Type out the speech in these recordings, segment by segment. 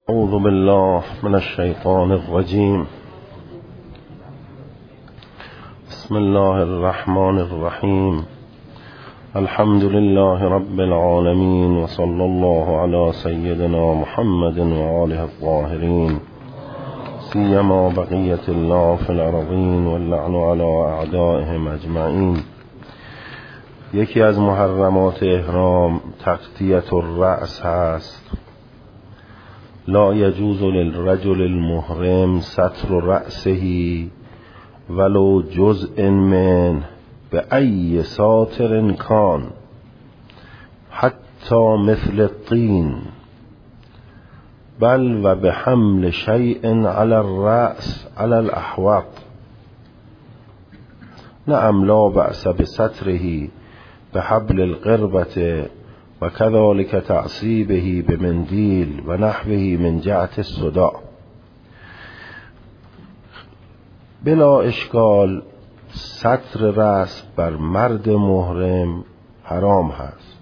أعوذ بالله من الشيطان الرجيم. بسم الله الرحمن الرحيم. الحمد لله رب العالمين، وصلى الله على سيدنا محمد وآله الطاهرين، سيما بقية الله في الأرضين، واللعن على أعدائهم أجمعين. یکی از محرمات احرام تغطیة الرأس هست. لا يجوز للرجل المحرم ستر رأسه ولو جزء من بأي ساتر كان حتى مثل الطين، بل وبحمل شيء على الرأس على الأحوط. نعم، لا بأس بستره بحبل القربة، وكذلك تعصيبه بمنديل ونحوه من جهة الصداع. بلا اشکال ستر رأس بر مرد محرم حرام هست،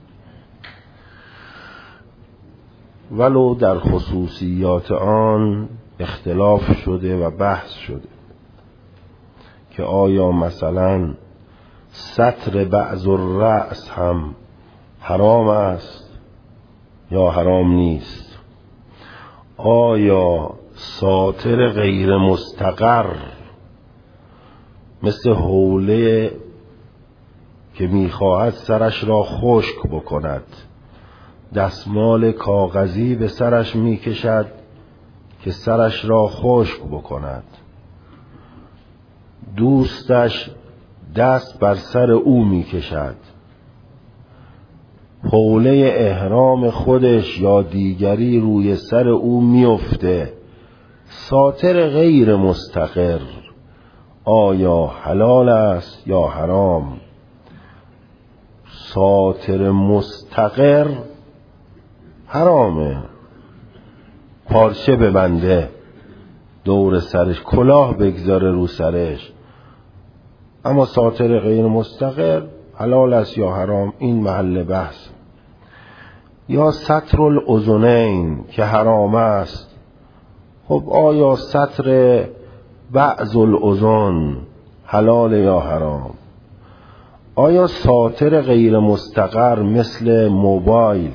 ولو در خصوصیات آن اختلاف شده و بحث شده که آیا مثلا ستر بعض الرأس هم حرام است یا حرام نیست. آیا ساتر غیر مستقر مثل حوله که میخواهد سرش را خشک بکند، دستمال کاغذی به سرش میکشد که سرش را خشک بکند، دوستش دست بر سر او میکشد، حوله احرام خودش یا دیگری روی سر او میفته، ساتر غیر مستقر آیا حلال است یا حرام؟ ساتر مستقر حرامه، پارچه ببنده دور سرش، کلاه بگذاره رو سرش. اما ساتر غیر مستقر حلال است یا حرام، این محل بحث. یا ستر الاذنین که حرام است. خب آیا ستر بعض الاذن حلال یا حرام؟ آیا ساتر غیر مستقر مثل موبایل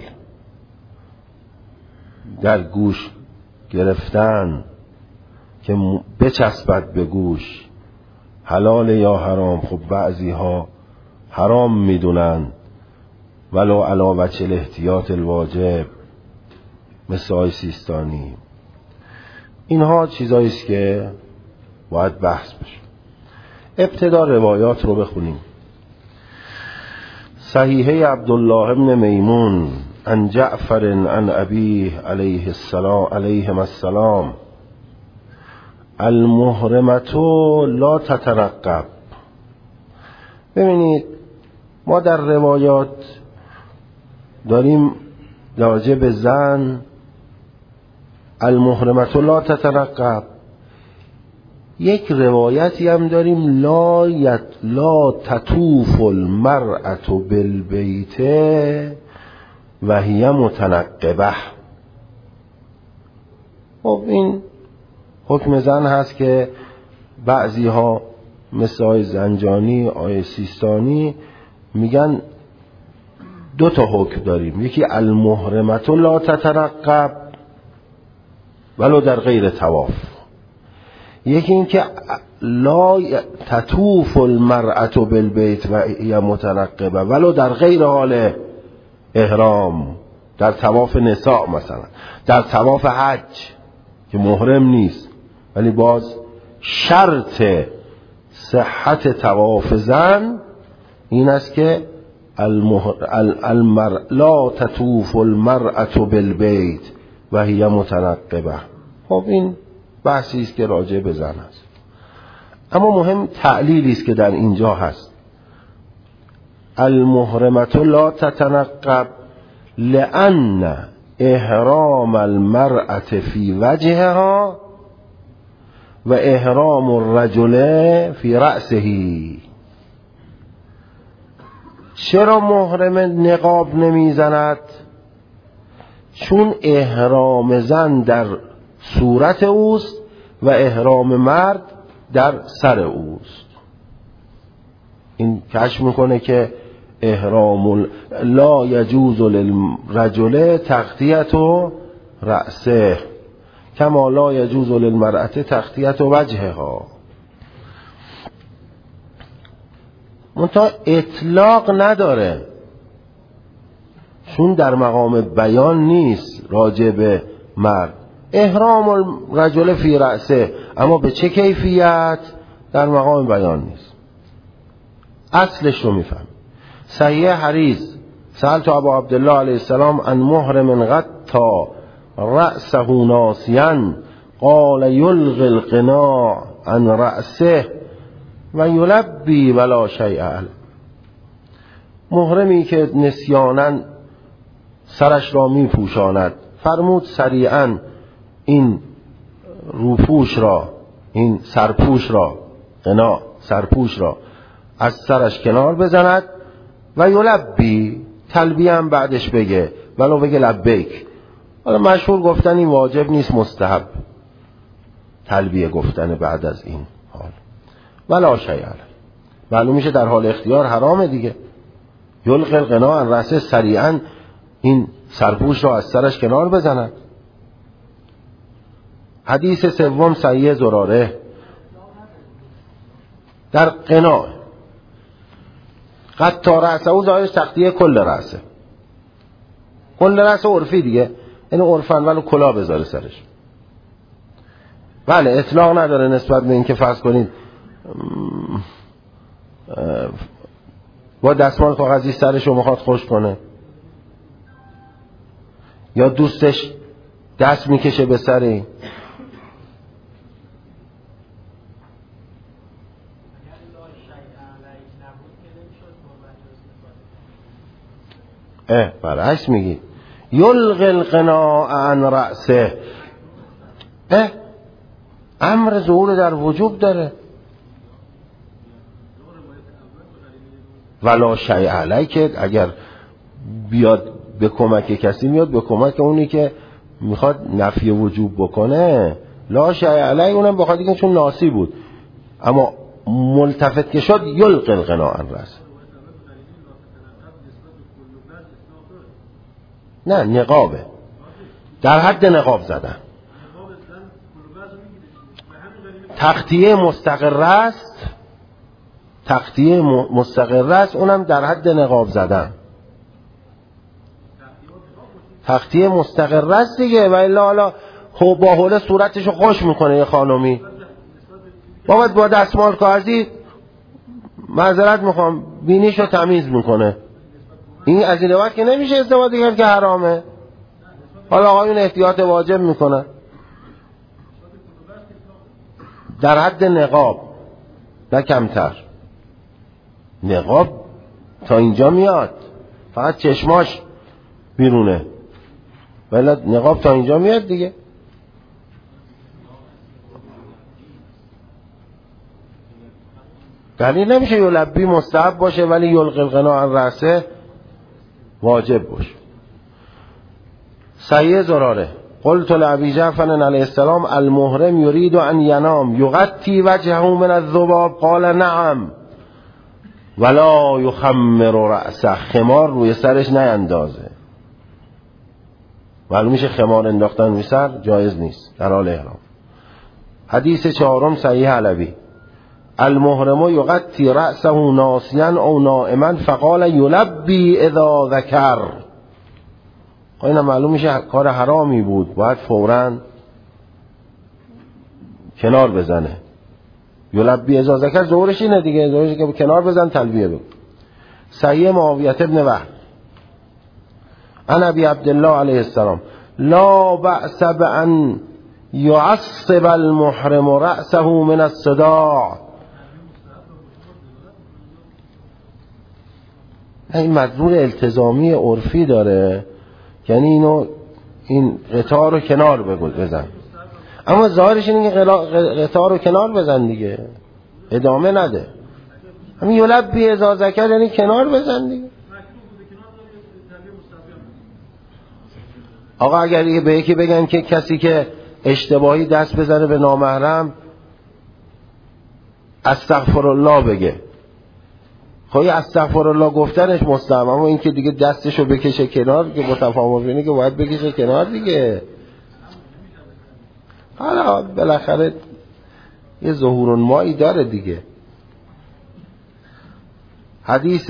در گوش گرفتن که بچسبد به گوش حلال یا حرام؟ خب بعضی ها حرام میدونن ولو علی وجه الاحتیاط الواجب، مثل آقای سیستانی. اینها چیزایی است که باید بحث بشه. ابتدا روایات رو بخونیم. صحیحه عبدالله ابن میمون عن جعفر عن ابیه علیهم السلام: المحرمة لا تترقب. ببینید ما در روایات داریم راجع به زن المحرمة لا تترقب. یک روایتی هم داریم لا تطوف المرأة بالبیت و هی متنقبه. خب این حکم زن هست که بعضی ها مثل آقای زنجانی، آقای سیستانی میگن دو تا حکم داریم. یکی المحرمة لا تترقب ولو در غیر طواف، یکی این که لا تطوف المرأة بالبیت و هی متنقبه ولو در غیر حال احرام، در طواف نساء مثلا، در طواف حج که محرم نیست، ولی باز شرط صحت طواف زن این است که لا تطوف المرأة بالبیت و هی متنقبه. خب این بحثی است که راجع به زن است. اما مهم تعلیلی است که در اینجا هست. المحرمة لا تتنقب لأن احرام المرأة في وجهها و احرام الرجل في رأسه. چرا محرم نقاب نمیزند؟ چون احرام زن در صورت اوست و احرام مرد در سر اوست. این کشف میکنه که احرام لا یجوز للرجل تغطیه رأسه کما لا یجوز للمرأة تغطیه وجهها. منتها اطلاق نداره، چون در مقام بیان نیست راجع به مرد. احرام الرجل فی رأسه، اما به چه کیفیت در مقام بیان نیست. اصلش رو میفهم. صحیح حدیث سألت ابا عبدالله علیه السلام عن محرم غطا رأسه ناسیا قال یلغی القناع عن رأسه و یلبی ولا شیء علیه. محرمی که نسیانا سرش را می پوشاند، فرمود سریعا این روپوش را، این سرپوش را، قناع سرپوش را از سرش کنار بزند و یلبی، تلبیه هم بعدش بگه، ولو بگه لبیک. حالا مشهور گفتن این واجب نیست، مستحب تلبیه گفتن بعد از این حال. ولا شیء علیه، معلوم میشه در حال اختیار حرامه دیگه. یلقی القناع عن رأسه، سریعا این سرپوش را از سرش کنار بزند. حدیث سوم صحیح زراره در قناع قطع رأسه او ظاهرش تغطیه کل رأسه، کل رأسه عرفی دیگه، یعنی عرفن ولو کلاه بذاره سرش. بله اطلاق نداره نسبت به این که فرض کنید با دستمال کاغذی سرش رو میخواد خوش کنه، یا دوستش دست میکشه به سری. برعکس میگی یلغی القناع عن رأسه، امر ظهور در وجوب داره. ولا شیء علیه که اگر بیاد به کمک کسی، میاد به کمک اونی که میخواد نفی وجوب بکنه. لا شیء علیه اونم بخواد دیگه چون ناسی بود، اما ملتفت که شد یلقی القناع عن رأسه. نه نقابه، در حد نقاب زدن. تغطیه مستقر است، تغطیه مستقر است، اونم در حد نقاب زدن. تغطیه مستقر است دیگه، و الا حالا با حوله صورتشو خوش میکنه یه خانومی، باید با دستمال کاغذی معذرت میخوام بینیشو تمیز میکنه. این از این وقت که نمیشه استفاده کرد که حرامه. حالا آقایون احتیاط واجب میکنن در حد نقاب، نه کمتر. نقاب تا اینجا میاد، فقط چشماش بیرونه، ولی نقاب تا اینجا میاد دیگه. دلیل نمیشه یلبی مستحب باشه ولی یلقی القناع عن رأسه واجب باشه. صحیح زراره قلت لأبی جعفر علیه السلام المحرم یرید ان ینام یغطی وجهه من الذباب قال نعم ولا یخمر رأسه، خمار روی سرش نیندازه. معلوم میشه خمار انداختن روی سر جایز نیست در حال احرام. حدیث چهارم صحیح علوی المحرم یغطی رأسه ناسیا او نائما فقال یلبی اذا ذکر. این معلوم میشه کار حرامی بود، باید فوراً کنار بزنه. یلبی اذا ذکر ظهورش اینه دیگه، ظهورش که کنار بزن تلبیه بگو. صحیح معاویه ابن وهب عن ابی عبدالله علیه السلام لا بأس بأن یعصب المحرم رأسه من الصداع. این مدلول التزامی عرفی داره، یعنی اینو این قطعه رو کنار بزن، اما ظاهرش اینه که قطعه رو کنار بزن دیگه، ادامه نده. همین یلبی اذا ذکر یعنی کنار بزن دیگه. آقا اگر به یکی بگن که کسی که اشتباهی دست بزنه به نامحرم استغفرالله بگه، خب استغفرالله گفتنش مستحب، اما این که دیگه دستشو بکشه کنار که متفاهم بینه که باید بکشه کنار دیگه. حالا بالاخره یه ظهور مایی داره دیگه. حدیث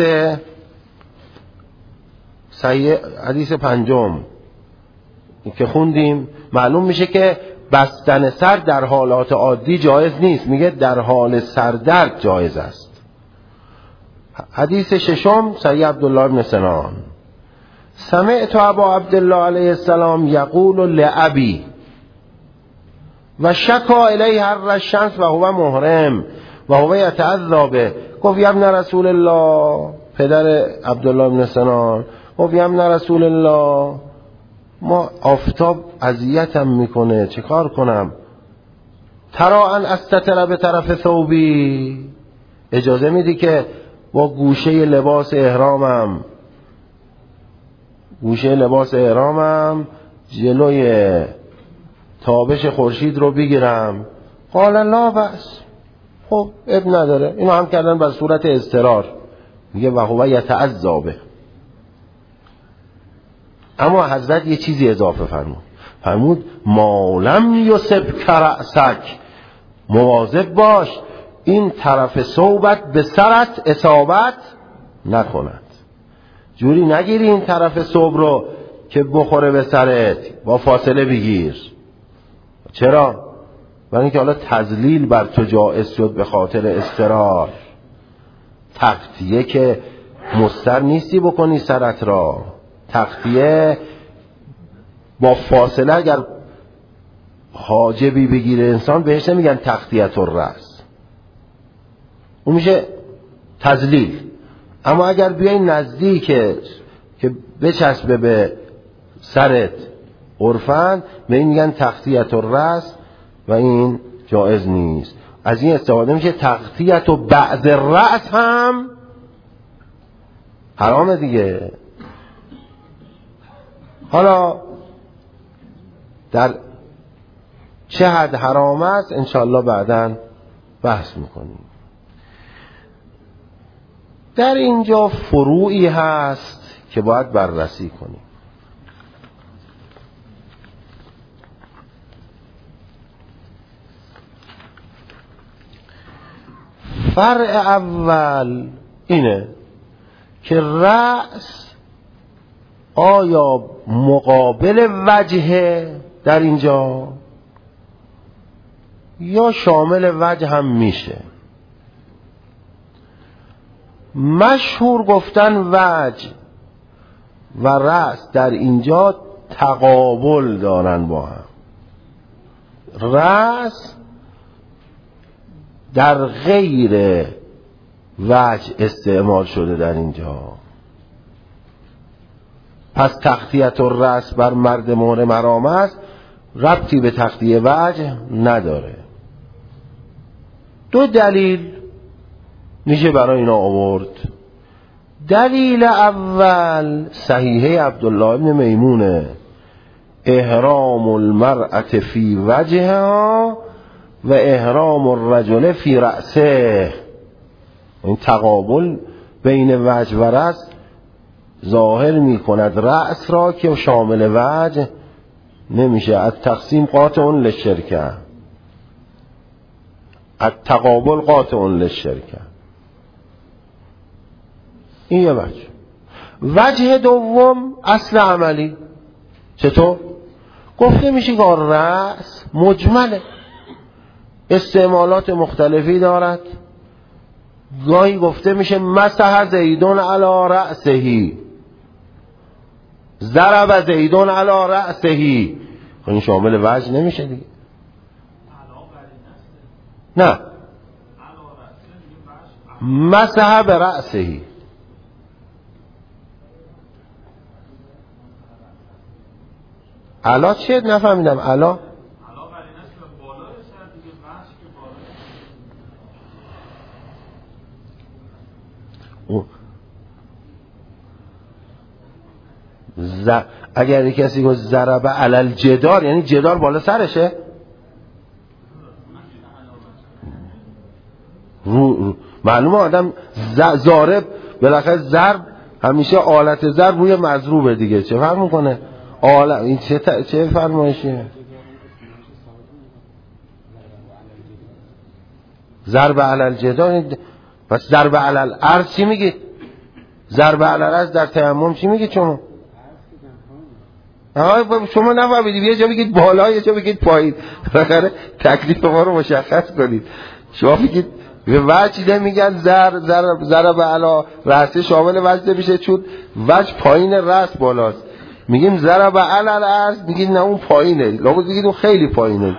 پنجم که خوندیم معلوم میشه که بستن سر در حالات عادی جایز نیست، میگه در حال سردرد جایز است. حدیث ششم صحیح عبدالله بن سنان: سمعت ابا عبدالله علیه السلام یقول لأبی و شکا الیه حر الشمس و هو محرم و هو یتعذی به. گفت یا ابن رسول الله، پدر عبدالله بن سنان گفت یا ابن رسول الله، ما آفتاب اذیتم میکنه، چه کار کنم؟ ترا ان استتر به طرف ثوبی، اجازه میدی که با گوشه لباس احرامم جلوی تابش خورشید رو بگیرم؟ قال لا بأس، خب اب نداره. اینو هم کردن به صورت اضطرار، میگه و هو یتعذی به. اما حضرت یه چیزی اضافه فرمود ما لم یصب رأسک، مواظب باش این طرف ثوبت به سرت اصابت نکند. جوری نگیری این طرف ثوب رو که بخوره به سرت، با فاصله بگیر. چرا؟ برای اینکه حالا تذلیل بر تو جائز شد به خاطر اضطرار. تغطیه که مستر نیستی بکنی سرت را، تغطیه با فاصله. اگر حاجبی بگیره انسان بهش نمیگن تغطیه الرأس، اون میشه تذلیل. اما اگر بیای نزدیک که بچسبه به سرت عرفاً، به این میگن تغطیه الرأس و این جایز نیست. از این استفاده میشه. تغطیه و بعض الرأس هم حرامه دیگه. حالا در چه حد حرام است انشاءالله بعداً بحث میکنیم. در اینجا فروعی هست که باید بررسی کنیم. فرع اول اینه که رأس آیا مقابل وجهه در اینجا یا شامل وجه هم میشه. مشهور گفتن وجه و رأس در اینجا تقابل دارن با هم. رأس در غیر وجه استعمال شده در اینجا، پس تغطیه الرأس بر مرد محرم حرام است، ربطی به تغطیه وجه نداره. دو دلیل میشه برای اینا آورد. دلیل اول صحیحه عبدالله بن میمونه: احرام المرأة فی وجهها و احرام الرجل فی رأسه. این تقابل بین وجه و رأس ظاهر میکند رأس را که شامل وجه نمیشه. التقسیم قاطع للشرکه، التقابل قاطع للشرکه. این یه وجه. وجه دوم اصل عملی. چطور؟ گفته میشه که رأس مجمله، استعمالات مختلفی دارد. گاهی گفته میشه مسح زیدون علی رأسه، ضرب زیدون علی رأسه. این شامل وجه نمیشه دیگه. نه، مسح برأسه. علا چیه؟ نفهمیدم. علا اگر کسی گفت ضرب علی الجدار یعنی جدار بالا سرشه، معلومه آدم ضارب بالاخره ضرب همیشه آلت ضرب روی مضروبه دیگه، چه فرق میکنه این چه فرمایشیه؟ ضرب علی الجدار. پس ضرب علی الارض چی میگید؟ ضرب علی الارض در تیمم چی میگید شما؟ شما نفهمیدید، یه جا بگید بالا یه جا بگید پایین، بالاخره تکلیف ما رو مشخص کنید. شما بگید به وجه نمیگن ضرب علی رأسه شامل وجه میشه چون وجه پایین رأس بالاست، میگیم ضرب علی الارض، میگید نه اون پایینه، لابد بگید اون خیلی پایینه.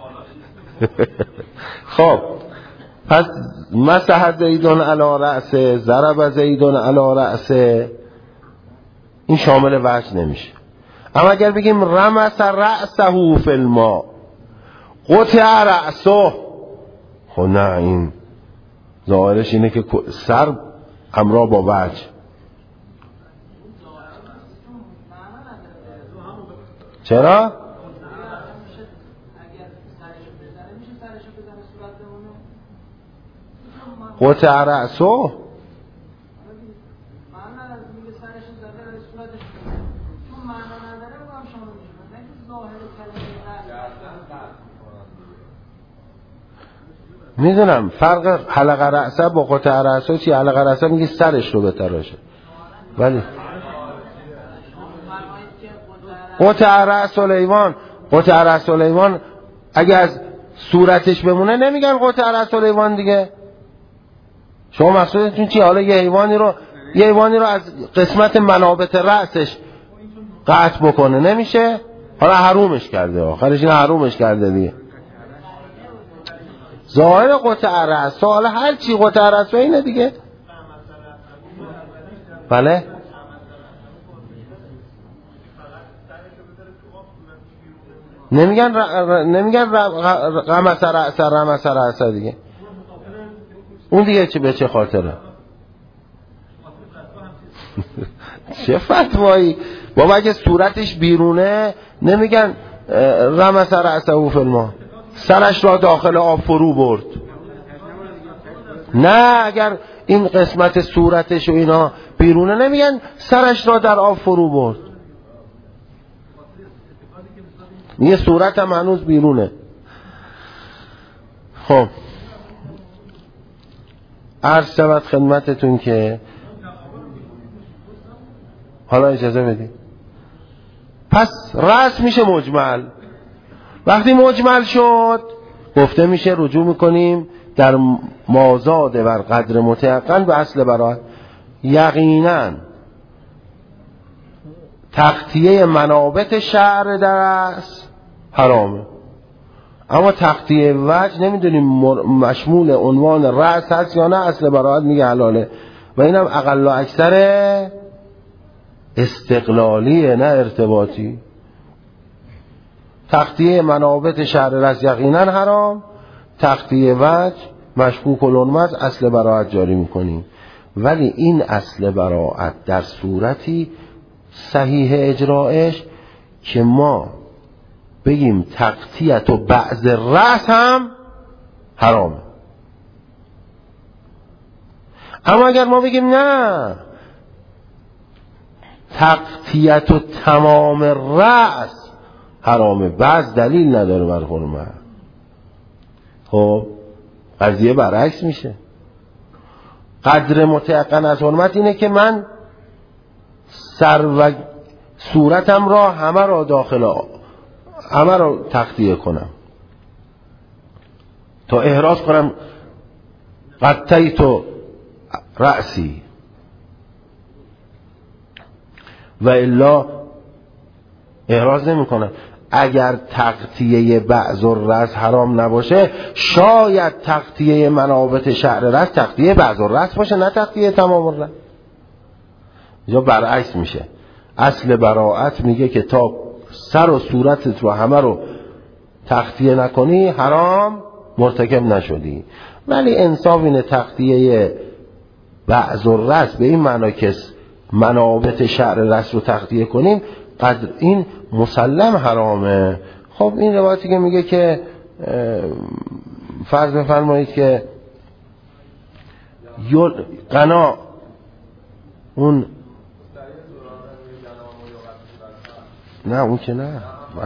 خب پس مسح زیدون علی رأسه، ضرب زیدون علی رأسه، این شامل وجه نمیشه. اما اگر بگیم رمس رأسه فی الماء قطع رأسه، خب نه، این ظاهرش اینه که سر همراه با وجه. چرا؟ قطع رأسه میدونم فرق حلق رأسه با قطع رأسه چی؟ حلق رأسه میگه سرش رو بتراشه، ولی قطع رأس سلیمان، قطع رأس سلیمان اگه از صورتش بمونه نمیگن قطع رأس سلیمان دیگه. شما مقصودتون چی؟ حالا یه حیوانی رو از قسمت منابت رأسش قطع بکنه نمیشه، حالا حرومش کرده، آخرش این حرومش کرده دیگه. ظاهر قطع رأس، حالا هر چی قطع رأس اینه دیگه. بله نمیگن غمس رأس دیگه. اون دیگه چه به چه خاطره؟ چه فتوایی بابا؟ اگه صورتش بیرونه نمیگن غمس رأسه فی الماء، سرش را داخل آب فرو برد. نه، اگر این قسمت صورتش و اینا بیرونه نمیگن سرش را در آب فرو برد، یه صورت هم هنوز بیرونه. خب عرض شود خدمتتون که حالا اجازه بدید، پس رأس میشه مجمل. وقتی مجمل شد گفته میشه رجوع میکنیم در مازاد بر قدر متیقن به اصل براءت. یقینا تغطیه منابت شعر در رأس حرامه، اما تغطیه وجه نمیدونیم مشمول عنوان رأس هست یا نه، اصل براءت میگه حلاله و اینم اقل و اکثر استقلالیه نه ارتباطی. تغطیه منابت شعر رأس یقینا حرام، تغطیه وجه مشکوک العنوان اصل براءت جاری میکنیم. ولی این اصل براءت در صورتی صحیح اجرایش که ما بگیم تغطیت و بعض رأس هم حرامه. اما اگر ما بگیم نه، تغطیت و تمام رأس حرامه، بعض دلیل نداره بر حرمت، خب قضیه برعکس میشه. قدر متیقن از حرمت اینه که من سر و صورتم را همه را تغطیه کنم، تا احراز کنم غطیت رأسی، و الا احراز نمی کنم. اگر تغطیه بعض الرأس حرام نباشه، شاید تغطیه منابت شعر رأس تغطیه بعض الرأس باشه، نه تغطیه تمام الرأس. یا برعکس میشه. اصل براءت میگه که تا سر و صورتت رو همه رو تغطیه نکنی حرام مرتکب نشدی. ولی انصاف اینه تغطیه بعض الرأس به این معنی که منابت شعر رأس رو تغطیه کنیم قدر این مسلم حرامه. خب این روایتی که میگه که فرض بفرمایید که قنا اون نه اون که نه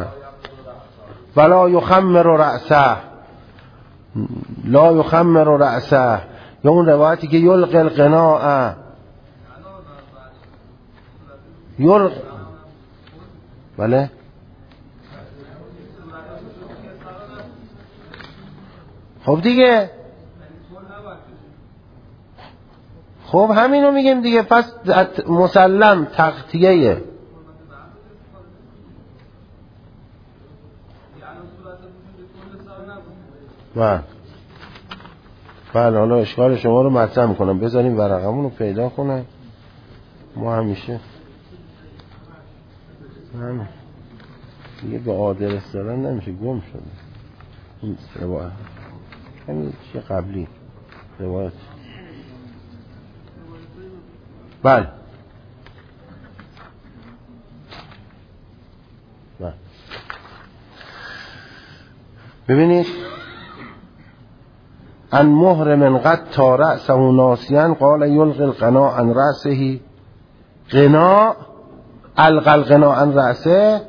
ولا یخمر رأسه لا یخمر رأسه، یا اون روایتی که یلقی القناء بله خب دیگه خب همینو میگیم دیگه. پس مسلم تغطیه بله حالا اشکال شما رو مطرح میکنم، بذاریم ورقمون رو پیدا کنم. ما همیشه دیگه به آدرس دارن نمیشه، گم شده این روایت. همین چیه قبلی روایت. بله ببینید ان محرم قد تا رأسه ناسیان قال یلقی القناء عن رأسه. قناء القى القناء عن رأسه،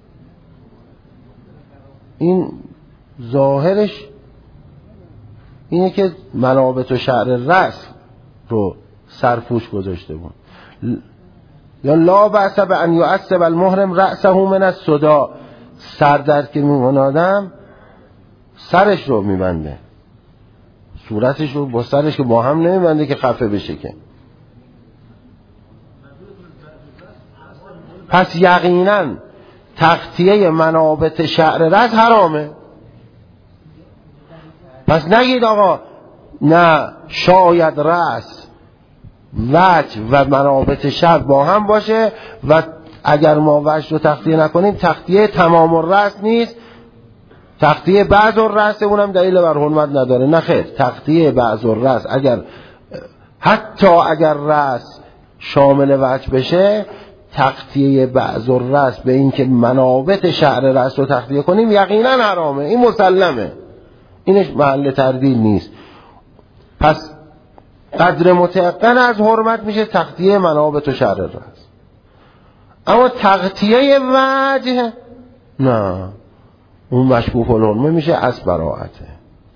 این ظاهرش اینه که منابت و شعر رأس رو سرپوش گذاشته بود. یا لا بأس بأن یعصب المحرم رأسه من الصداع، سردرد که میمونه آدم سرش رو میبنده، صورتش رو با سرش که با هم نمیبنده که خفه بشه که. پس یقینا تغطیه منابت شعر رأس حرامه. پس نگید آقا نه شاید رأس وجه و منابت شعر با هم باشه و اگر ما وجه رو تغطیه نکنیم تغطیه تمام الرأس نیست، تغطیه بعض الرأس اونم دلیل بر حرمت نداره. نه خیر، تغطیه بعض الرأس اگر حتی اگر رأس شامل وجه بشه، تغطیه بعض الرأس به این که منابت شعر رأس رو تغطیه کنیم یقینا حرامه، این مسلمه، اینش محل تردید نیست. پس قدر متيقن از حرمت میشه تغطیه منابت و شعر رأس. اما تغطیه وجه نه، اون مشکوک الحرمه میشه از براعته.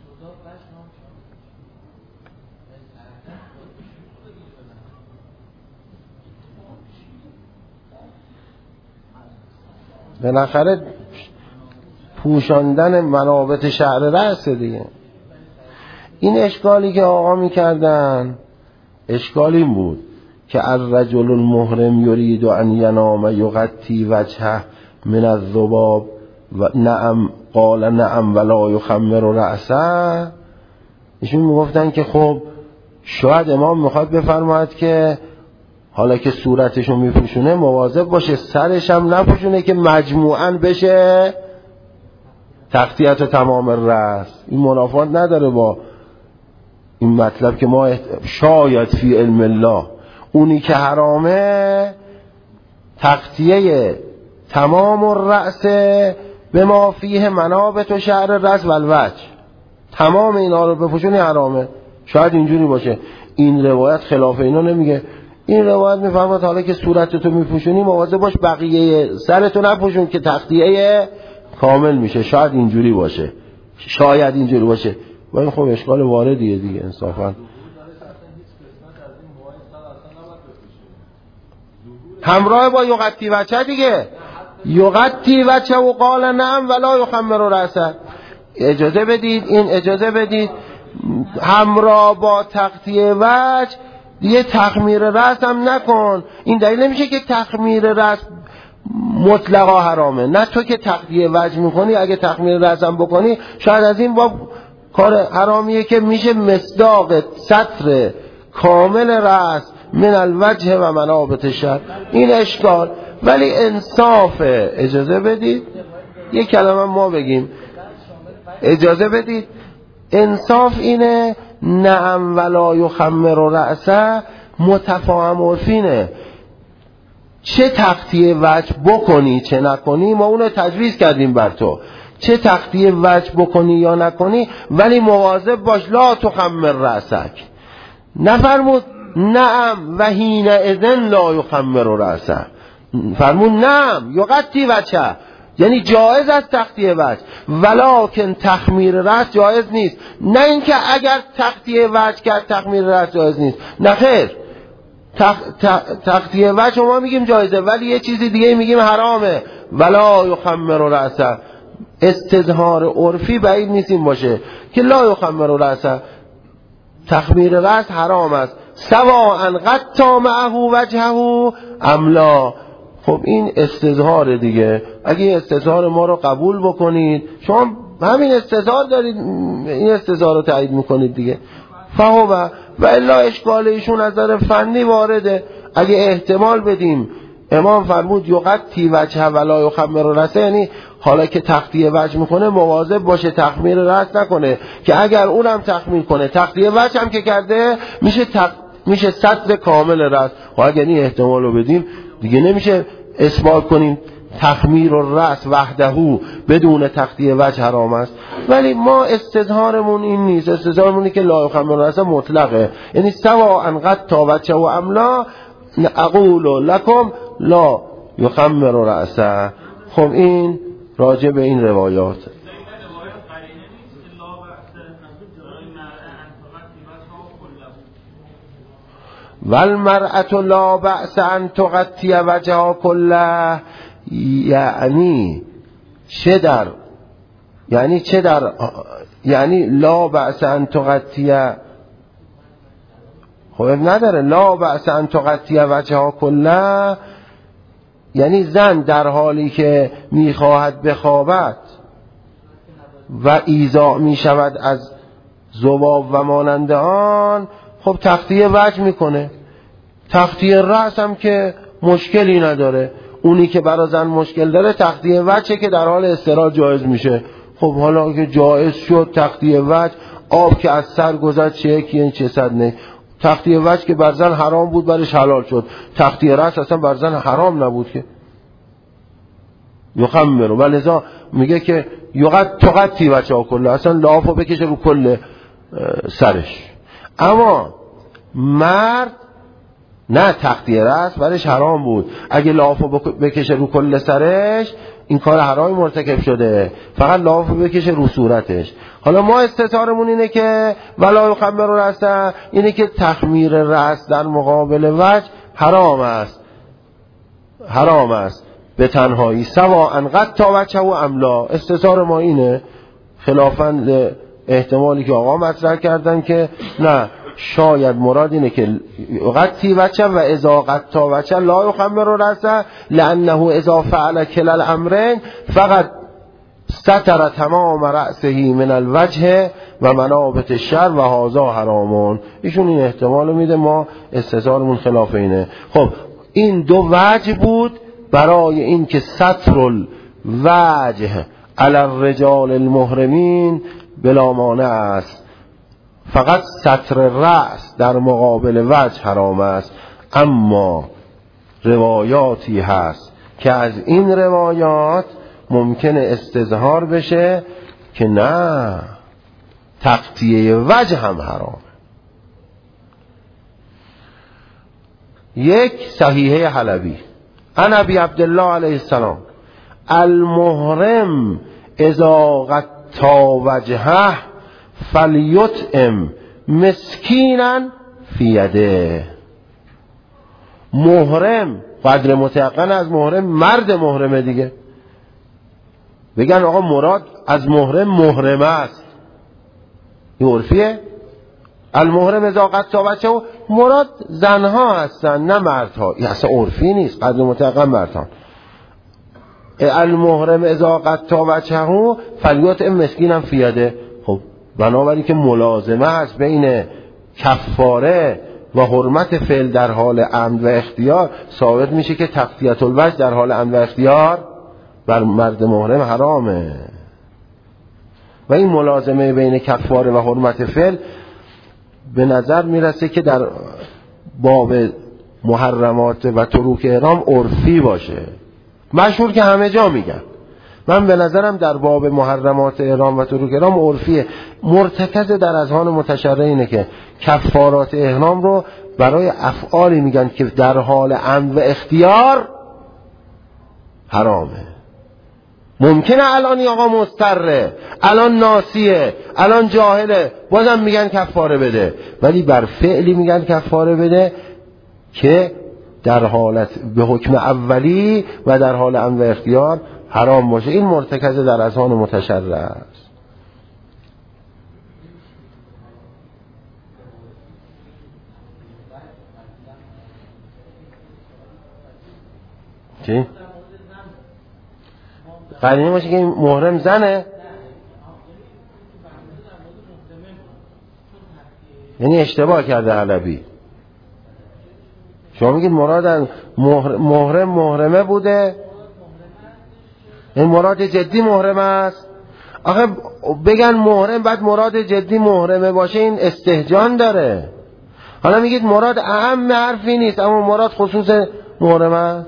بالاخره پوشاندن منابت شعر رأس دیگه. این اشکالی که آقا میکردن اشکال این بود که الرجل المحرم یرید ان ینام یغطی وجهه من الذباب و نعم قال نعم ولا یخمر رأسه. ایشون میگفتن که خب شاید امام میخواد بفرماید که حالا که صورتشو میپوشونه مواظب باشه سرش هم نپوشونه که مجموعاً بشه تغطیت تمام رأس. این منافات نداره با این مطلب که ما شاید فی علم الله اونی که حرامه تغطیه تمام الرأس به ما فیه منابت و شعر رأس و الوجه، تمام اینا رو بپوشونی حرامه. شاید اینجوری باشه. این روایت خلاف اینا نمیگه. این روایت میفرماد حالا که صورتتو میپوشونی مواظب باش بقیه سرتو نپوشون که تغطیه کامل میشه. شاید اینجوری باشه، شاید اینجوری باشه. و این خب اشکال واردیه دیگه انصافا. همراه با یغطی وجه دیگه، یغطی وجه و قال نعم ولا یخمر رأسه. اجازه بدید، این اجازه بدید همراه با تغطیه وجه دیگه تخمیر رأس هم نکن. این دلیل نمیشه که تخمیر رأس مطلقا حرامه. نه تو که تغطیه وجه میکنی اگه تخمیر رأس هم بکنی شاید از این باب کار حرامیه که میشه مصداق سطر کامل رأس من الوجه و منابت شعر. این اشکال. ولی انصاف، اجازه بدید یک کلمه ما بگیم، اجازه بدید انصاف اینه نعم ولا یخمر رأسه متفاهم عرفینه. چه تخطیه وجه بکنی چه نکنی ما اونو تجویز کردیم بر تو، چه تخطیه وجه بکنی یا نکنی، ولی مواظب باش لا تخمر رأسک. نفرمود نعم و حین اذن لا یخمر رأسه، فرمود نعم یغطی وجهه، یعنی جایز است تخطیه وجه، ولکن تخمیر رأس جایز نیست. نه اینکه اگر تخطیه وجه کرد تخمیر رأس جایز نیست، نه خیر، تخطیه وجه ما میگیم جایزه ولی یه چیزی دیگه میگیم حرامه، ولا یخمر رأسه. استظهار عرفی بعید نیست این باشه که لا یخمر رأسه، تخمیر رأس حرام است، سواء قطع معه وجهه ام لا. خب این استظهار دیگه، اگه این استظهار ما رو قبول بکنید شما همین استظهار دارید، این استظهار رو تایید میکنید دیگه، فهو و الا اشکال ایشون از نظر فنی وارده. اگه احتمال بدیم امام فرمود یغطی وجه ولا یخمر رأسه، یعنی حالا که تخطیه وجه میکنه مواظب باشه تخمیر رأس نکنه، که اگر اونم تخمیر کنه تخطیه وجه هم که کرده میشه سطر کامل رأس. و اگر این احتمال رو بدیم دیگه نمیشه اثبات کنیم تخمیر الرأس وحده بدون تخطیه وجه حرام است. ولی ما استظهارمون این نیست، استظهارمون که لا یخمر رأسه مطلقه، یعنی سواء قطع وجهه و ام لا اقول لكم لا یخمر رأسه. خب این راجع به این روایات. والمرأة لا بأس ان تغطی وجهها كله، یعنی چه در یعنی لا بأس ان تغطی، خب نداره لا بأس ان تغطی وجهها كله، یعنی زن در حالی که میخواهد بخوابد و ایذا میشود از ذباب و مانند آن، خب تغطیه وجه میکنه، تغطیه رأس هم که مشکلی نداره. اونی که برای زن مشکل داره تغطیه وجه که در حال استراحه جایز میشه. خب حالا که جایز شد تغطیه وجه، آب که از سر گذشت چه صد نه، تغطیه وجه که بر زن حرام بود برش حلال شد، تغطیه رأس اصلا بر زن حرام نبود که یخمر، ولذا میگه که تغطی وجهها کله، اصلا لافو بکشه رو کل سرش. اما مرد نه، تغطیه رأس برش حرام بود، اگه لافو بکشه رو کل سرش این کار حرامی مرتکب شده، فقط لافو بکشه رو صورتش. حالا ما استظهارمون اینه که ولا یخمر رأسه، اینه که تخمیر رأس در مقابل وجه حرام است به تنهایی، سواء قطع وجهه ام لا. استظهار ما اینه، خلافاً احتمالی که آقا مطرح کردن که نه، شاید مراد اینه که قطعی وجه و اذا قطع وجه لا یخمر رأسه لانه اذا فعل کلا الامرین فقط ستر تمام رأسه من الوجه و منابت الشر و هذا حرامون. ایشون این احتمال میده، ما استظهارمون خلاف اینه. خب این دو وجه بود برای این که ستر الوجه علی الرجال المحرمین بلا مانع است، فقط ستر رأس در مقابل وجه حرام است. اما روایاتی هست که از این روایات ممکنه استظهار بشه که نه، تغطیه وجه هم حرام. یک صحیحه حلبی عن ابی عبدالله علیه السلام المحرم اذا غطى وجهه فلیطعم مسکینا فی یده. محرم قدر متیقن از محرم مرد محرمه دیگه، بگن آقا مراد از محرمه است، این عرفیه. المحرم اذا غطى وجهه مراد زنها هستن نه مردها، این اصلا عرفی نیست، قدر متیقن مردها. المحرم اذا غطى وجهه فلیطعم مسکینا فی یده. خب بنابراین که ملازمه هست بین کفاره و حرمت فعل در حال عمد و اختیار، ثابت میشه که تغطیه الوجه در حال عمد و اختیار بر مرد محرم حرامه. و این ملازمه بین کفاره و حرمت فعل به نظر میرسه که در باب محرمات و تروک احرام عرفی باشه، مشهور که همه جا میگن. من به نظرم در باب محرمات احرام و تروک احرام عرفیه. مرتکز در اذهان متشرع اینه که کفارات احرام رو برای افعالی میگن که در حال عمد و اختیار حرامه. ممکنه الان این آقا مضطره، الان ناسیه، الان جاهله، بازم میگن کفاره بده، ولی بر فعلی میگن کفاره بده که در حالت به حکم اولی و در حال عمد و اختیار حرام باشه. این مرتکز در اذهان متشرع است. چی؟ قرینه باشه که این محرم زنه، یعنی اشتباه کرده حلبی. شما میگید مراد محرم محرمه بوده، این مراد جدی محرم است. آخه بگن محرم بعد مراد جدی محرمه باشه، این استهجان داره. حالا میگید مراد اهم حرفی نیست، اما مراد خصوص محرم است.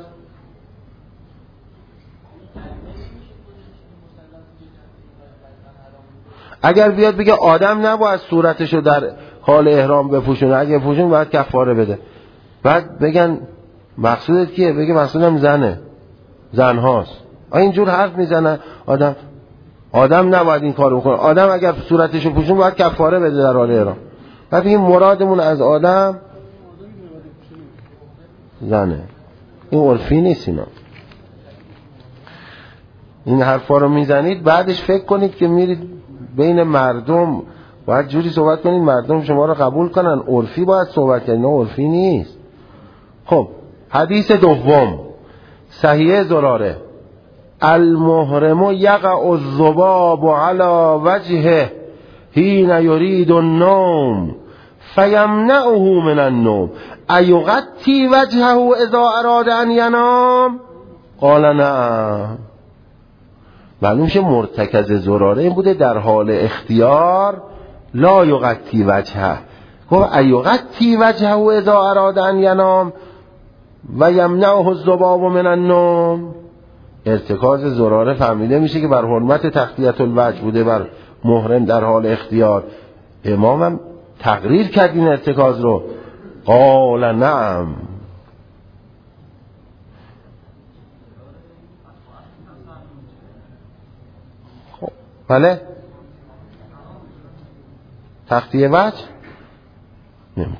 اگر بیاد بگه آدم نباید صورتشو در حال احرام بپوشونه، اگه بپوشونه باید کفاره بده، بعد بگن مقصودت کیه؟ بگه مقصودم زنه، زن هاست. اینجور حرف میزنه. آدم نباید این کارو بکنه، آدم اگر صورتشو پوشونه باید کفاره بده در حال احرام. بعد بگیم مرادمون از آدم زنه. این عرفی نیست. این حرفا رو میزنید، بعدش فکر کنید که میرید بین مردم باید جوری صحبت کنید مردم شما رو قبول کنن. عرفی باید صحبت کنید، نه عرفی نیست. خب حدیث دوم، صحیح زراره: المحرم یقع الذباب علی وجهه حین یرید النوم فیمنعه من النوم ایغطی وجهه اذا اراد ان ینام؟ قال نعم. معلوم شه مرتکز زراره این بوده در حال اختیار لا یغطی وجهه. گفت ایغطی وجهه اذا اراد ان ینام و یمنعه الذباب من النوم. ارتکاز زراره فهمیده میشه که بر حرمت تغطیة الوجه بوده بر محرم در حال اختیار. امامم تقریر کرد این ارتکاز رو. قال نعم. خب بله، تغطیه وجه نمیتون.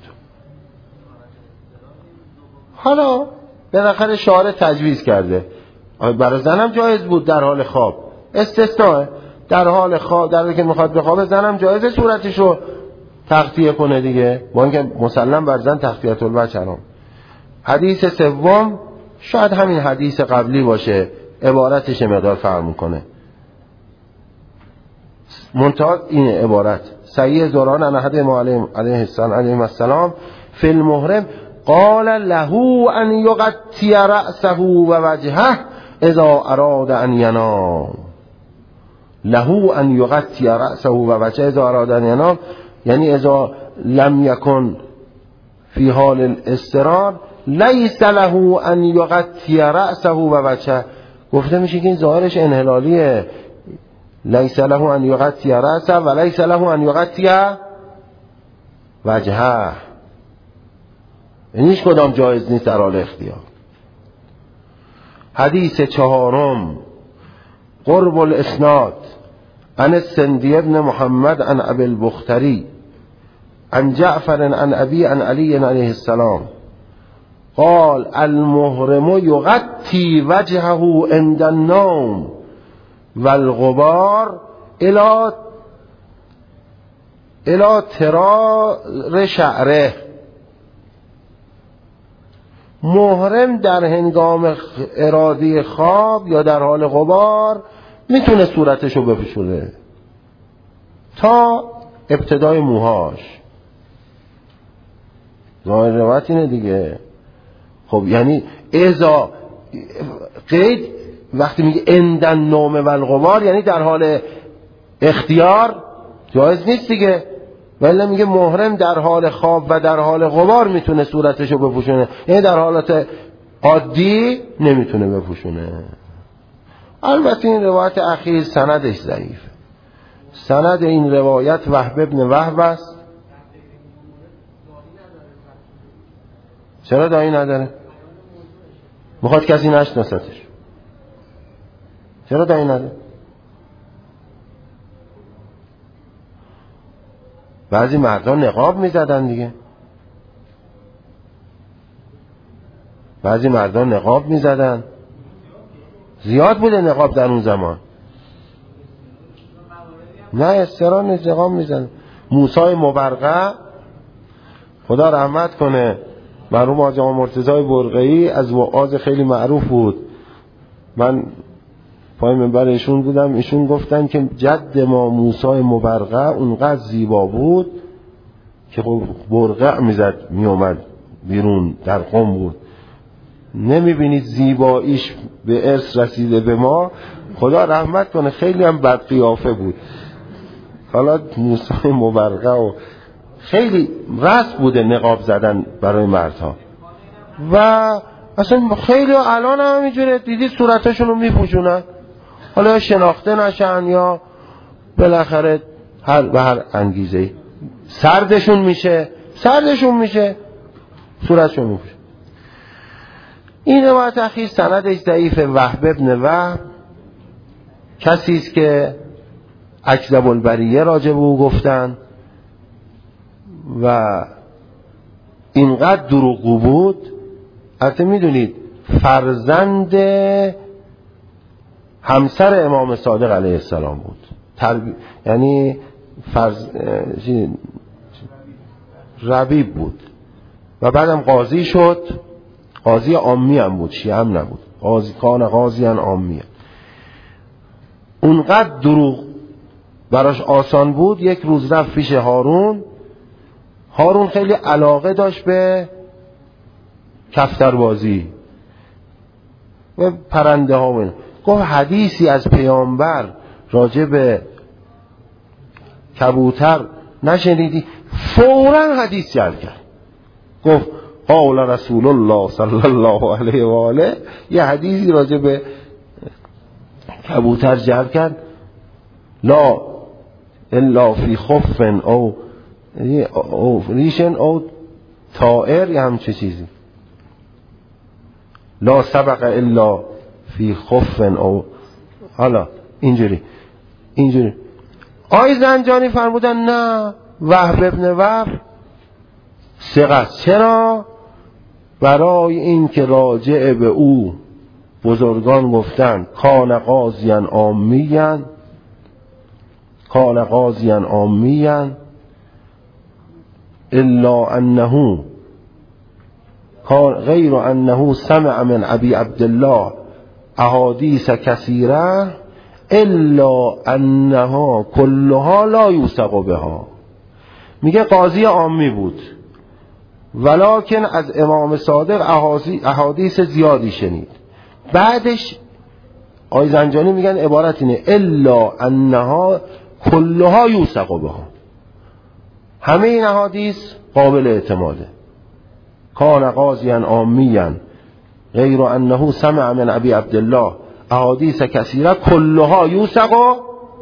حالا بالاخره شارع تجویز کرده، برای زنم جایز بود در حال خواب، استثناء در حال خواب، در حالی که میخواد بخوابه زنم جایزه صورتشو تغطیه کنه دیگه، با اینکه مسلم بر زن تغطیه الوجه حرام. حدیث سوم شاید همین حدیث قبلی باشه، عبارتش مقدار فرق میکنه. منتها این عبارت صحیح زران عن احد ما علیه السلام فی المحرم قال له ان یغطی رأسه و وجهه اذا اراد ان ینام. له ان یغطی رأسه و وجهه اذا اراد ان ینام یعنی اذا لم یکن فی حال الاضطرار لیس له ان یغطی رأسه و وجهه. گفته میشه که این ظاهرش انحلالیه، لیس له ان یغطی رأسه و لیس له ان یغطی وجهه، این هیچ کدام جایز نیست در حال اختیار. حدیث چهارم قرب الاسناد عن السندي بن محمد عن ابي البختري عن جعفر عن ابي عن علي عليه السلام قال المحرم يغطي وجهه عند النوم والغبار الى ترار شعره. محرم در هنگام ارادی خواب یا در حال غبار میتونه صورتشو بپوشونه تا ابتدای موهاش. ظاهر روایت اینه دیگه. خب یعنی اذا قید وقتی میگه عند النوم و الغبار یعنی در حال اختیار جایز نیست دیگه. ولی میگه محرم در حال خواب و در حال غبار میتونه صورتشو بپوشونه، یعنی در حالت عادی نمیتونه بپوشونه. البته این روایت اخیر سندش ضعیفه. سند این روایت وهب ابن وهب است. چرا دایی نداره؟ میخواد کسی نشناستش. چرا دایی نداره؟ بعضی مردان نقاب میزدن دیگه، بعضی مردان نقاب میزدن، زیاد بوده نقاب در اون زمان. نه استران نقاب میزدن. موسی مبرقه خدا رحمت کنه، مرحوم حاجی آقا مرتضی برقعی از وعاظ خیلی معروف بود. من پای منبر ایشون بودم، ایشون گفتن که جد ما موسی مبرقه اونقدر زیبا بود که برقع میزد میومد بیرون، در قم بود. نمیبینید زیباییش به ارث رسیده به ما؟ خدا رحمت کنه، خیلی هم بد قیافه بود. حالا موسی مبرقه و خیلی رسم بوده نقاب زدن برای مردها و اصلا خیلی الان هم همینجوره، دیدید صورتشون رو میپوشونن، حالا شناخته نشن یا بالاخره به هر انگیزه سردشون میشه صورتشون میپوشن. این روایت اخیر سندش ضعیف. وهب ابن وهب کسی است که اکذب البریه راجع به او گفتن و اینقدر دروغگو بود. البته میدونید فرزند همسر امام صادق علیه السلام بود، یعنی ربیب بود و بعدم قاضی شد. قاضی عامی هم بود، شیعه هم نبود، قاضی عامی هم. اونقدر دروغ براش آسان بود. یک روز رفت پیش هارون خیلی علاقه داشت به کفتربازی و پرنده ها. گفت حدیثی از پیامبر راجع به کبوتر نشنیدی؟ فوراً حدیث جر کرد. گفت قال رسول الله صلی الله علیه و آله، یه حدیثی راجع به کبوتر جر کرد. لا الا فی خف او ریشن او طائر یا همچه چیزی، لا سبق الا فی خف او، حالا اینجوری. آقای زنجانی فرمودن نه، وهب ابن وهب ثقه. چرا؟ برای این که راجع به او بزرگان گفتن کان قاضیان عامیان الا انه غیر انه سمع من ابی عبدالله احادیث کثیره الا انها کلها لا یوثق بها. میگه قاضی عامی بود ولکن از امام صادق احادیث زیادی شنید. بعدش آقای زنجانی میگن عبارت اینه الا انها کلها یوثق بها، همه این احادیث قابل اعتماده. کان قاضیاً عامیاً غیر انه سمع من ابی عبدالله احادیث کثیره کلها یوثق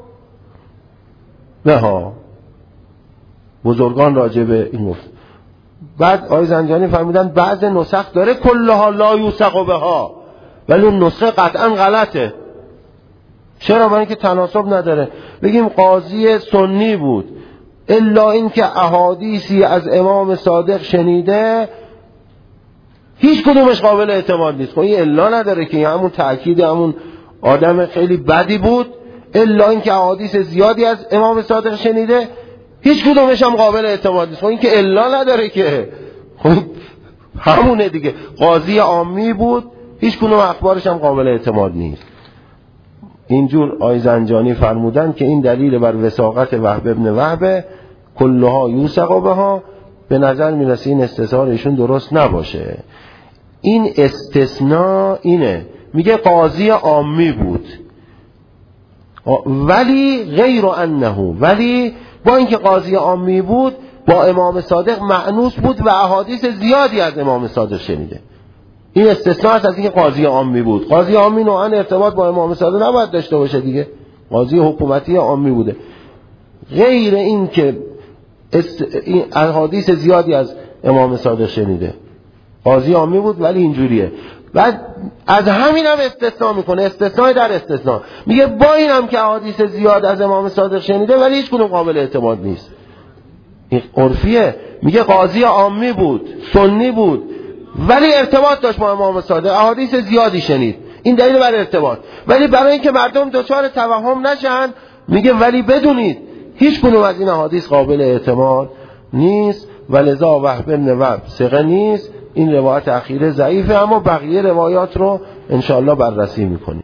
بها. بزرگان راجع به این گفت. بعد آقای زنجانی فرمودن بعض نسخ داره کلها لا یوثق بها، ولی اون نسخه قطعا غلطه. چرا؟ برای اینکه تناسب نداره. بگیم قاضی سنی بود الا اینکه احادیثی از امام صادق شنیده هیچ کدومش قابل اعتماد نیست. خب این الا نداره که همون تأکید همون آدم خیلی بدی بود، الا اینکه احادیث زیادی از امام صادق شنیده هیچ کدومش هم قابل اعتماد نیست. خب این که الا نداره که، خب همونه دیگه. قاضی عامی بود، هیچ کدوم اخبارش هم قابل اعتماد نیست. اینجور آقای زنجانی فرمودن که این دلیل بر وثاقت وهب ابن وهب کلها یوثق بها. به نظر میرسه این استثار ایشون درست نباشه. این استثناء اینه، میگه قاضی عامی بود. ولی غیر انه، ولی با اینکه قاضی عامی بود با امام صادق مأنوس بود و احادیث زیادی از امام صادق شنیده. این استثناء است از اینکه قاضی عامی بود. قاضی عامی نوعا ارتباط با امام صادق نباید داشته باشه دیگه، قاضی حکومتی عامی بوده. غیر این که این احادیث زیادی از امام صادق شنیده، قاضی عامی بود ولی اینجوریه. بعد از همین هم استثناء میکنه، استثناء در استثناء، میگه با این هم که احادیث زیاد از امام صادق شنیده ولی هیچ کدوم قابل اعتماد نیست. این عرفیه. میگه قاضی عامی بود، سنی بود، ولی ارتباط داشت با امام صادق، احادیث زیادی شنید، این دلیل بر ارتباط. ولی برای اینکه مردم دچار توهم نشن میگه ولی بدونید هیچ کدوم از این احادیث قابل اعتماد نیست، ولذا وهب بن وهب ثقه نیست. این روایت اخیره ضعیفه، اما بقیه روایات رو انشاءالله بررسی میکنیم.